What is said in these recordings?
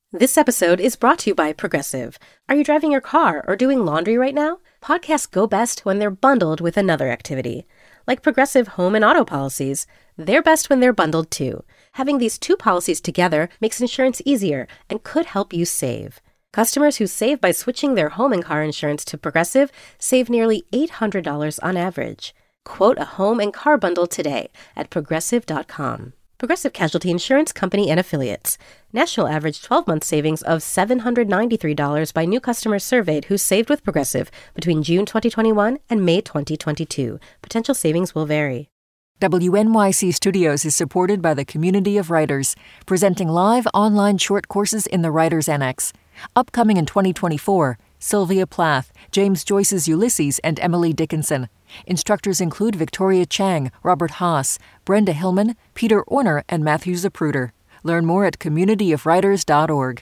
This episode is brought to you by Progressive. Are you driving your car or doing laundry right now? Podcasts go best when they're bundled with another activity. Like Progressive home and auto policies, they're best when they're bundled too. Having these two policies together makes insurance easier and could help you save. Customers who save by switching their home and car insurance to Progressive save nearly $800 on average. Quote a home and car bundle today at Progressive.com. Progressive Casualty Insurance Company and Affiliates. National average 12-month savings of $793 by new customers surveyed who saved with Progressive between June 2021 and May 2022. Potential savings will vary. WNYC Studios is supported by the Community of Writers, presenting live online short courses in the Writers Annex. Upcoming in 2024, Sylvia Plath, James Joyce's Ulysses, and Emily Dickinson. Instructors include Victoria Chang, Robert Haas, Brenda Hillman, Peter Orner, and Matthew Zapruder. Learn more at communityofwriters.org.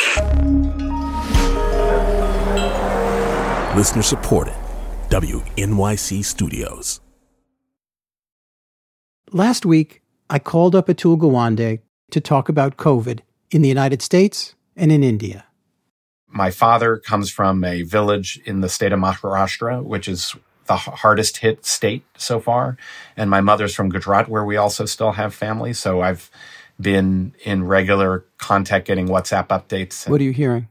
Listener supported. WNYC Studios. Last week, I called up Atul Gawande to talk about COVID in the United States and in India. My father comes from a village in the state of Maharashtra, which is the hardest hit state so far. And my mother's from Gujarat, where we also still have family. So I've been in regular contact getting WhatsApp updates. What are you hearing?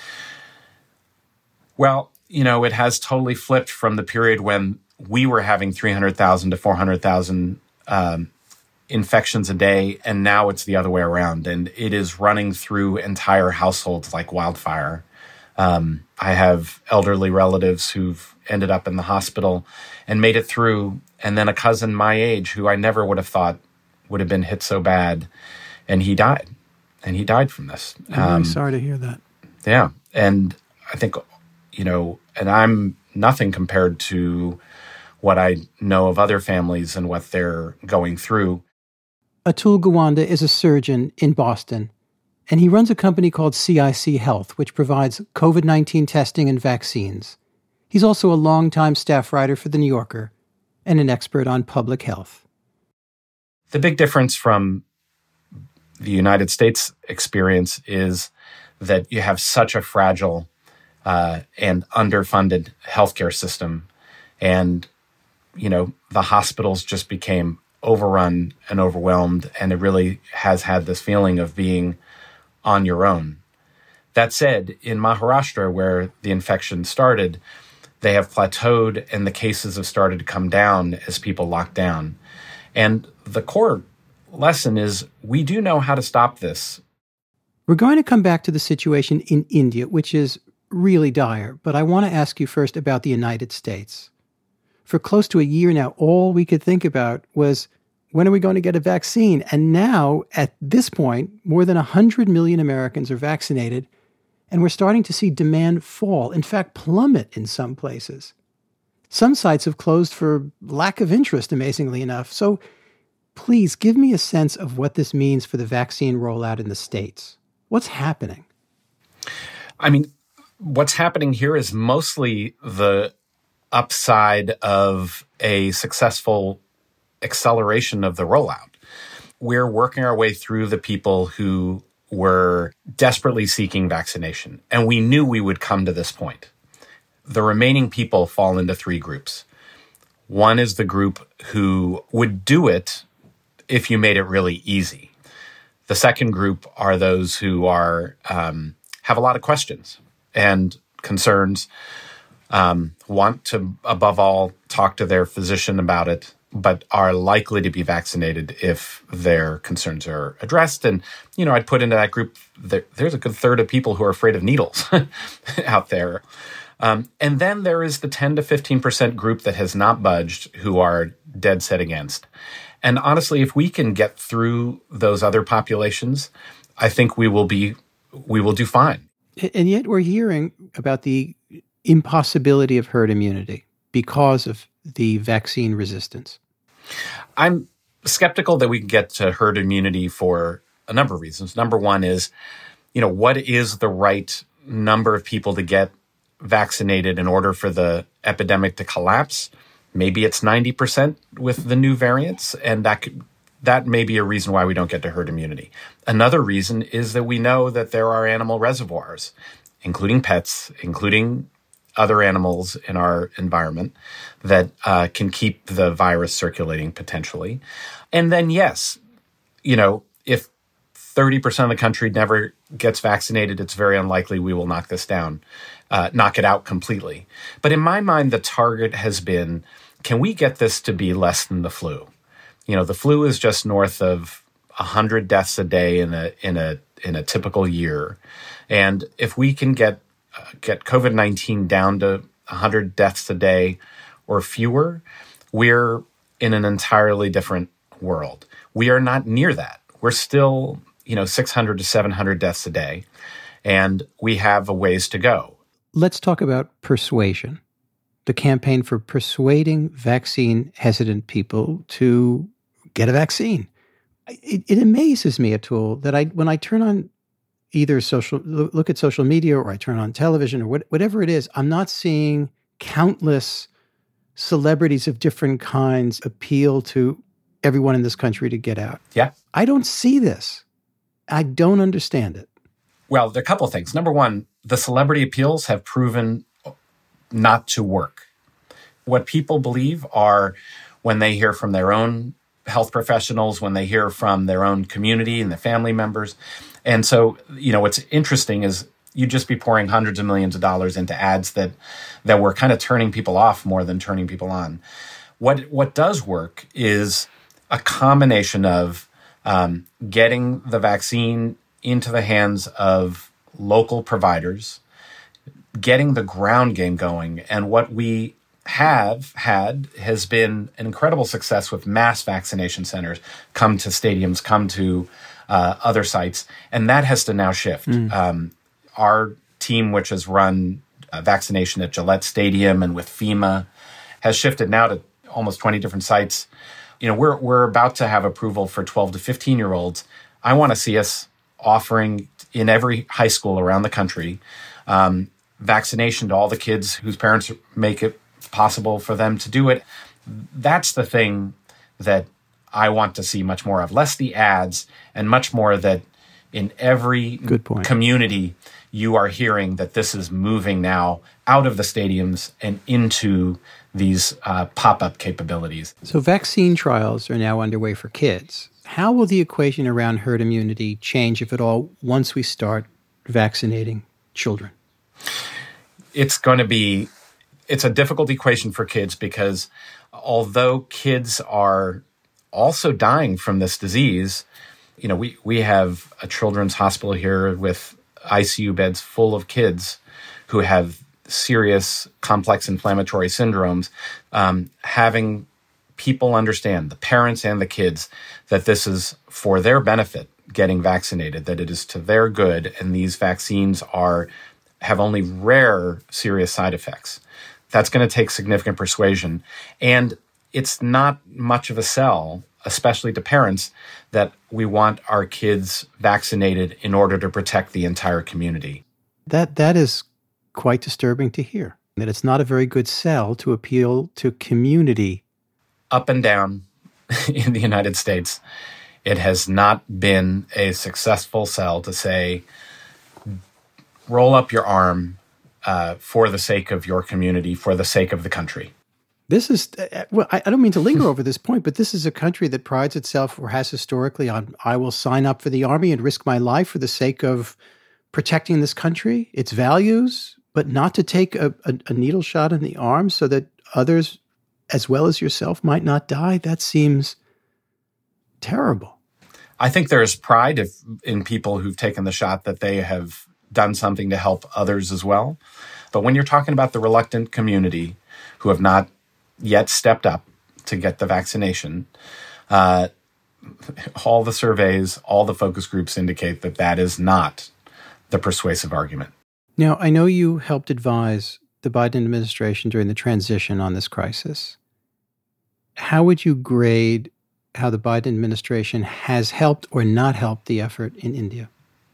Well, it has totally flipped from the period when we were having 300,000 to 400,000 infections a day. And now it's the other way around. And it is running through entire households like wildfire. I have elderly relatives who've ended up in the hospital and made it through, and then a cousin my age who I never would have thought would have been hit so bad, and he died. And he died from this. I'm really sorry to hear that. Yeah. And I think, and I'm nothing compared to what I know of other families and what they're going through. Atul Gawande is a surgeon in Boston, and he runs a company called CIC Health, which provides COVID-19 testing and vaccines. He's also a longtime staff writer for The New Yorker and an expert on public health. The big difference from the United States experience is that you have such a fragile and underfunded healthcare system. And, the hospitals just became overrun and overwhelmed, and it really has had this feeling of being on your own. That said, in Maharashtra, where the infection started, they have plateaued and the cases have started to come down as people lock down. And the core lesson is we do know how to stop this. We're going to come back to the situation in India, which is really dire, but I want to ask you first about the United States. For close to a year now, all we could think about was, when are we going to get a vaccine? And now, at this point, more than 100 million Americans are vaccinated, and we're starting to see demand fall, in fact, plummet in some places. Some sites have closed for lack of interest, amazingly enough. So please give me a sense of what this means for the vaccine rollout in the States. What's happening? What's happening here is mostly the upside of a successful acceleration of the rollout. We're working our way through the people who were desperately seeking vaccination, and we knew we would come to this point. The remaining people fall into three groups. One is the group who would do it if you made it really easy. The second group are those who are have a lot of questions and concerns, want to, above all, talk to their physician about it, but are likely to be vaccinated if their concerns are addressed. And, I'd put into that group, there's a good third of people who are afraid of needles out there. And then there is the 10 to 15% group that has not budged, who are dead set against. And honestly, if we can get through those other populations, I think we will do fine. And yet we're hearing about the impossibility of herd immunity because of the vaccine resistance. I'm skeptical that we can get to herd immunity for a number of reasons. Number one is, what is the right number of people to get vaccinated in order for the epidemic to collapse? Maybe it's 90% with the new variants, and that could that may be a reason why we don't get to herd immunity. Another reason is that we know that there are animal reservoirs, including pets, including other animals in our environment that can keep the virus circulating potentially. And then, yes, if 30% of the country never gets vaccinated, it's very unlikely we will knock this down, knock it out completely. But in my mind, the target has been, can we get this to be less than the flu? The flu is just north of 100 deaths a day in a typical year. And if we can get COVID-19 down to 100 deaths a day or fewer, we're in an entirely different world. We are not near that. We're still, 600 to 700 deaths a day, and we have a ways to go. Let's talk about persuasion, the campaign for persuading vaccine-hesitant people to get a vaccine. It amazes me, Atul, that when I turn on either look at social media, or I turn on television, or whatever it is, I'm not seeing countless celebrities of different kinds appeal to everyone in this country to get out. Yeah. I don't see this. I don't understand it. Well, there are a couple of things. Number one, the celebrity appeals have proven not to work. What people believe are when they hear from their own health professionals, when they hear from their own community and the family members. And so, what's interesting is you'd just be pouring hundreds of millions of dollars into ads that were kind of turning people off more than turning people on. What does work is a combination of getting the vaccine into the hands of local providers, getting the ground game going. And what we have had has been an incredible success with mass vaccination centers come to stadiums, come to other sites, and that has to now shift. Our team, which has run vaccination at Gillette Stadium and with FEMA, has shifted now to almost 20 different sites. We're about to have approval for 12 to 15-year-olds. I want to see us offering in every high school around the country vaccination to all the kids whose parents make it possible for them to do it. That's the thing that I want to see much more of. Less the ads and much more that in every community you are hearing that this is moving now out of the stadiums and into these pop-up capabilities. So vaccine trials are now underway for kids. How will the equation around herd immunity change, if at all, once we start vaccinating children? It's a difficult equation for kids because although kids are also dying from this disease, we have a children's hospital here with ICU beds full of kids who have serious complex inflammatory syndromes. Having people understand, the parents and the kids, that this is for their benefit, getting vaccinated, that it is to their good, and these vaccines have only rare serious side effects. That's going to take significant persuasion. And it's not much of a sell, especially to parents, that we want our kids vaccinated in order to protect the entire community. That is quite disturbing to hear, that it's not a very good sell to appeal to community. Up and down in the United States, it has not been a successful sell to say, roll up your arm for the sake of your community, for the sake of the country. This is, I don't mean to linger over this point, but this is a country that prides itself, or has historically, on, I will sign up for the army and risk my life for the sake of protecting this country, its values, but not to take a needle shot in the arm so that others, as well as yourself, might not die. That seems terrible. I think there's pride in people who've taken the shot that they have done something to help others as well. But when you're talking about the reluctant community who have not yet stepped up to get the vaccination, all the surveys, all the focus groups indicate that is not the persuasive argument. Now, I know you helped advise the Biden administration during the transition on this crisis. How would you grade how the Biden administration has helped or not helped the effort in India?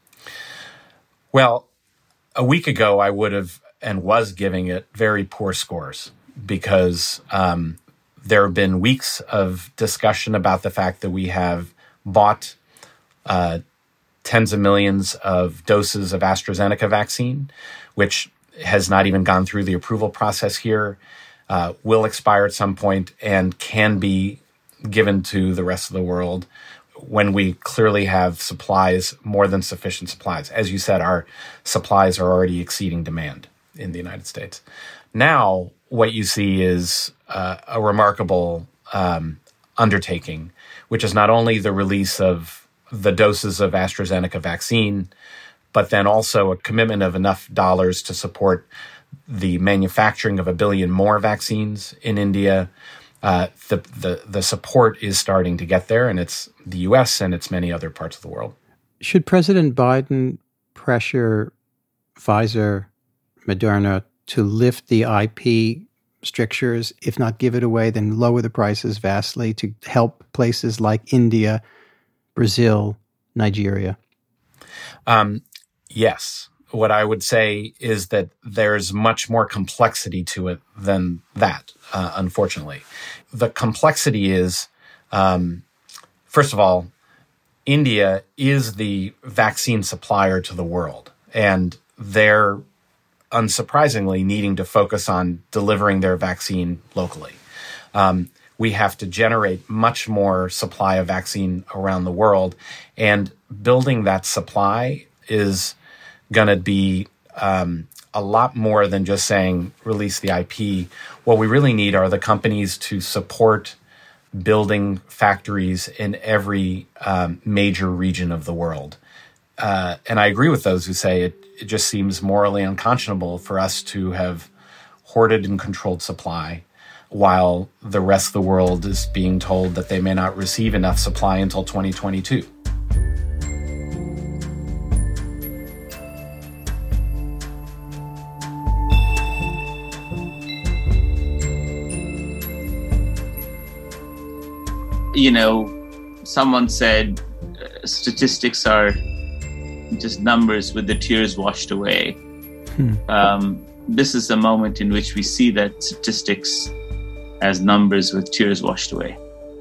Well, a week ago, I would have and was giving it very poor scores because There have been weeks of discussion about the fact that we have bought tens of millions of doses of AstraZeneca vaccine, which has not even gone through the approval process here, will expire at some point and can be given to the rest of the world when we clearly have supplies, more than sufficient supplies. As you said, our supplies are already exceeding demand in the United States. Now, what you see is a remarkable undertaking, which is not only the release of the doses of AstraZeneca vaccine, but then also a commitment of enough dollars to support the manufacturing of 1 billion more vaccines in India. The support is starting to get there, and it's the U.S. and it's many other parts of the world. Should President Biden pressure Pfizer, Moderna to lift the IP strictures, if not give it away, then lower the prices vastly to help places like India, Brazil, Nigeria? Yes. What I would say is that there's much more complexity to it than that, unfortunately. The complexity is, first of all, India is the vaccine supplier to the world, and they're unsurprisingly needing to focus on delivering their vaccine locally. We have to generate much more supply of vaccine around the world, and building that supply is going to be a lot more than just saying release the IP. What we really need are the companies to support building factories in every major region of the world. And I agree with those who say it just seems morally unconscionable for us to have hoarded and controlled supply while the rest of the world is being told that they may not receive enough supply until 2022. You know, someone said statistics are just numbers with the tears washed away. This is a moment in which we see that statistics as numbers with tears washed away.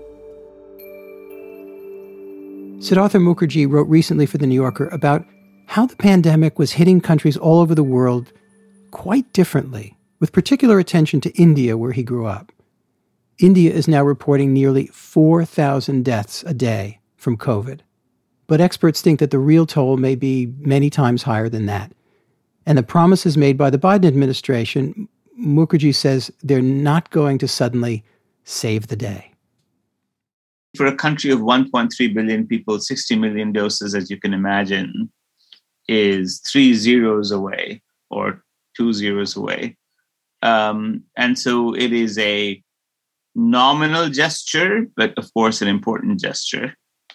Siddhartha Mukherjee wrote recently for The New Yorker about how the pandemic was hitting countries all over the world quite differently, with particular attention to India, where he grew up. India is now reporting nearly 4,000 deaths a day from COVID. But experts think that the real toll may be many times higher than that. And the promises made by the Biden administration, Mukherjee says they're not going to suddenly save the day. For a country of 1.3 billion people, 60 million doses, as you can imagine, is 3 zeros away or 2 zeros away. And so it is a nominal gesture, but of course an important gesture.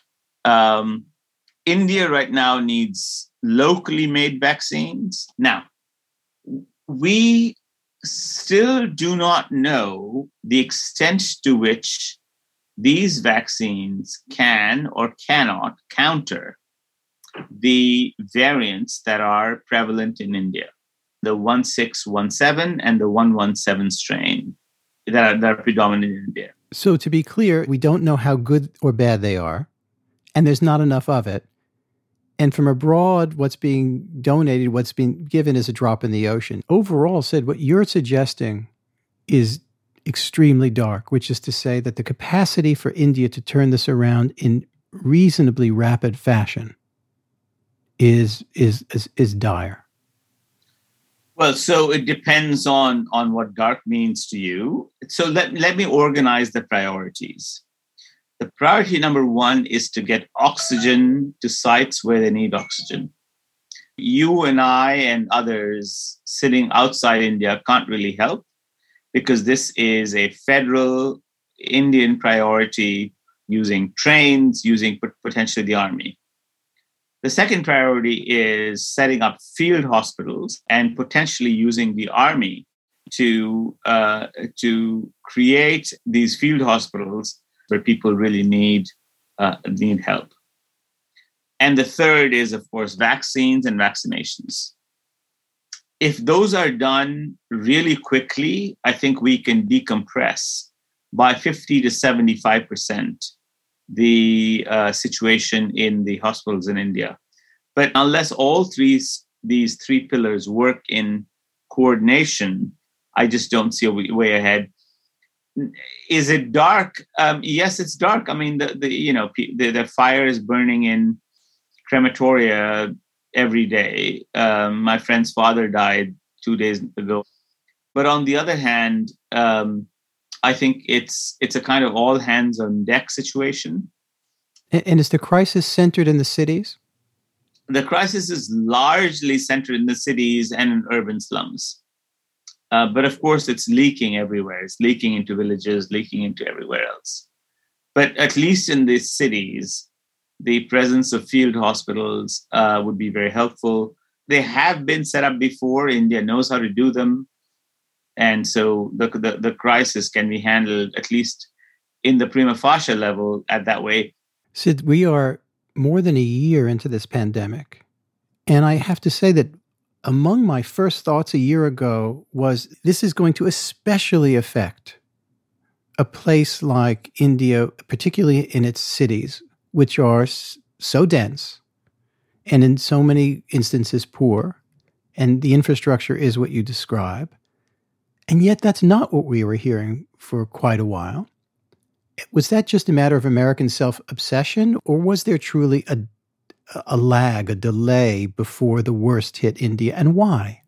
India right now needs locally made vaccines. Now, we still do not know the extent to which these vaccines can or cannot counter the variants that are prevalent in India, the 1617 and the 117 strain that are predominant in India. So to be clear, we don't know how good or bad they are, and there's not enough of it. And from abroad, what's being donated, what's being given is a drop in the ocean. Overall, Sid, what you're suggesting is extremely dark, which is to say that the capacity for India to turn this around in reasonably rapid fashion is dire. Well, so it depends on what dark means to you. So let me organize the priorities. The priority number one is to get oxygen to sites where they need oxygen. You and I and others sitting outside India can't really help because this is a federal Indian priority using trains, using potentially the army. The second priority is setting up field hospitals and potentially using the army to create these field hospitals where people really need help. And the third is, of course, vaccines and vaccinations. If those are done really quickly, I think we can decompress by 50 to 75% the situation in the hospitals in India. But unless all these three pillars work in coordination, I just don't see a way ahead. Is it dark? Yes, it's dark. I mean, the fire is burning in crematoria every day. My friend's father died 2 days ago. But on the other hand, I think it's a kind of all hands on deck situation. And is the crisis centered in the cities? The crisis is largely centered in the cities and in urban slums. But of course, it's leaking everywhere. It's leaking into villages, leaking into everywhere else. But at least in the cities, the presence of field hospitals would be very helpful. They have been set up before. India knows how to do them. And so the crisis can be handled, at least in the prima facie level, at that way. Sid, we are more than a year into this pandemic. And I have to say that among my first thoughts a year ago was this is going to especially affect a place like India, particularly in its cities, which are so dense and in so many instances poor, and the infrastructure is what you describe. And yet that's not what we were hearing for quite a while. Was that just a matter of American self-obsession, or was there truly a lag, a delay before the worst hit India, and why?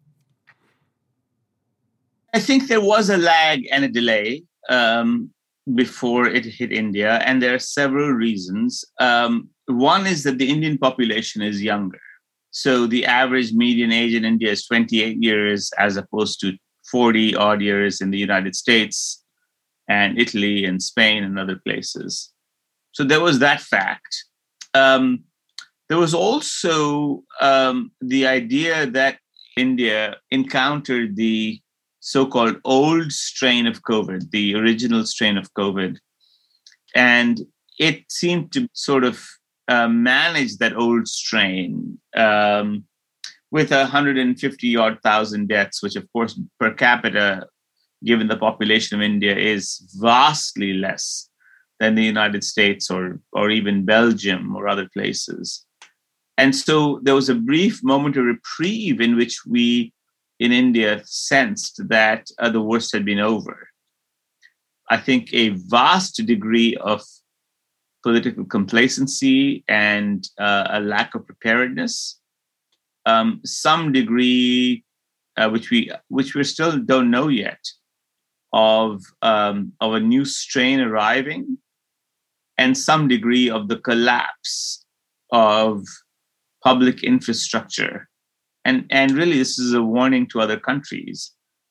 I think there was a lag and a delay before it hit India, and there are several reasons. One is that the Indian population is younger. So the average median age in India is 28 years as opposed to 40 odd years in the United States and Italy and Spain and other places. So there was that fact. There was also the idea that India encountered the so-called old strain of COVID, the original strain of COVID. And it seemed to sort of manage that old strain with 150-odd thousand deaths, which, of course, per capita, given the population of India, is vastly less than the United States or even Belgium or other places. And so there was a brief moment of reprieve in which we, in India, sensed that the worst had been over. I think a vast degree of political complacency and a lack of preparedness, some degree, which we still don't know yet, of a new strain arriving, and some degree of the collapse of public infrastructure. And really, this is a warning to other countries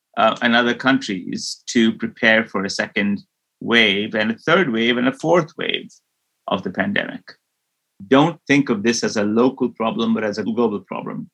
to prepare for a second wave and a third wave and a fourth wave of the pandemic. Don't think of this as a local problem, but as a global problem.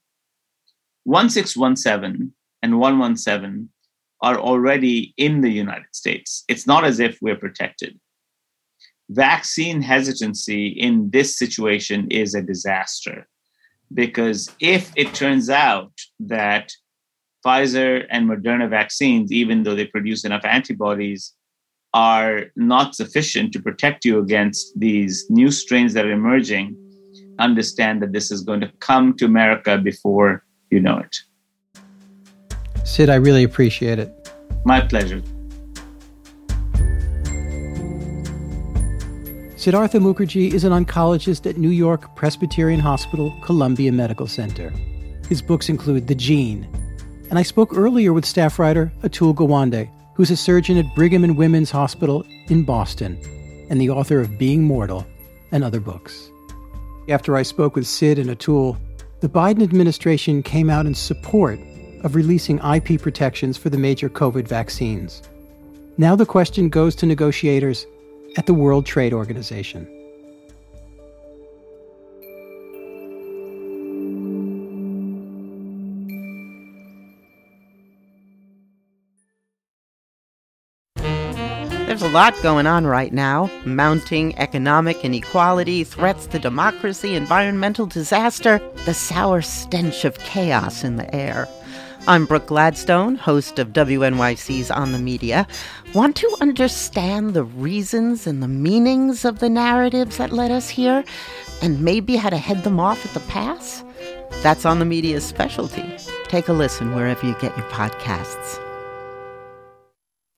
1617 and 117 are already in the United States. It's not as if we're protected. Vaccine hesitancy in this situation is a disaster, because if it turns out that Pfizer and Moderna vaccines, even though they produce enough antibodies, are not sufficient to protect you against these new strains that are emerging, understand that this is going to come to America before you know it. Sid, I really appreciate it. My pleasure. Siddhartha Mukherjee is an oncologist at New York Presbyterian Hospital, Columbia Medical Center. His books include The Gene. And I spoke earlier with staff writer Atul Gawande, who's a surgeon at Brigham and Women's Hospital in Boston, and the author of Being Mortal and other books. After I spoke with Sid and Atul, the Biden administration came out in support of releasing IP protections for the major COVID vaccines. Now the question goes to negotiators at the World Trade Organization. There's a lot going on right now. Mounting economic inequality, threats to democracy, environmental disaster, the sour stench of chaos in the air. I'm Brooke Gladstone, host of WNYC's On the Media. Want to understand the reasons and the meanings of the narratives that led us here, and maybe how to head them off at the pass? That's On the Media's specialty. Take a listen wherever you get your podcasts.